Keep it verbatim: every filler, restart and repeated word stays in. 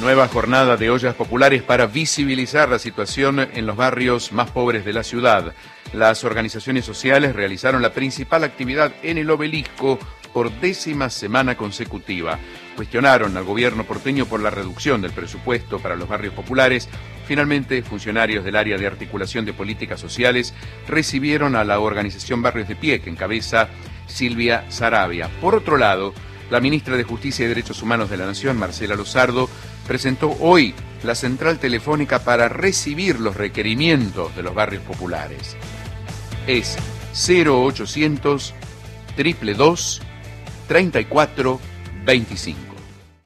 Nueva jornada de ollas populares para visibilizar la situación en los barrios más pobres de la ciudad. Las organizaciones sociales realizaron la principal actividad en el Obelisco por décima semana consecutiva. Cuestionaron al gobierno porteño por la reducción del presupuesto para los barrios populares. Finalmente, funcionarios del área de articulación de políticas sociales recibieron a la organización Barrios de Pie, que encabeza Silvia Saravia. Por otro lado, la ministra de Justicia y Derechos Humanos de la Nación, Marcela Luzardo, presentó hoy la central telefónica para recibir los requerimientos de los barrios populares. Es cero ochocientos, dos dos dos, treinta y cuatro veinticinco.